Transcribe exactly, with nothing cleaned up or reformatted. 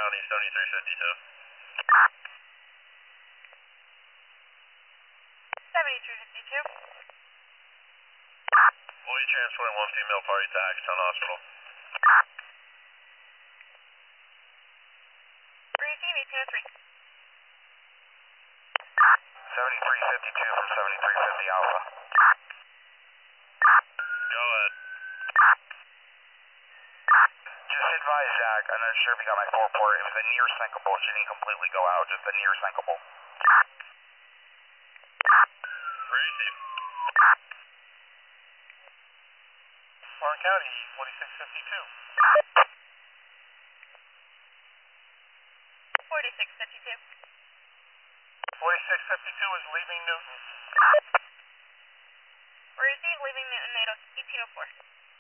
County, seventy-three fifty-two. seventy-three fifty-two. We'll be transporting one female party to Axtown Hospital. Receive eighteen oh three. seventy-three fifty-two from seventy-three fifty Alpha. Go ahead. Just advise Zach, I'm not sure if you got my four port. It was a near syncable. It shouldn't completely go out, just a near syncable. Receive. Warren County, forty-six fifty-two. forty-six fifty-two. forty-six fifty-two is leaving Newton. Receive leaving Newton eighteen oh four.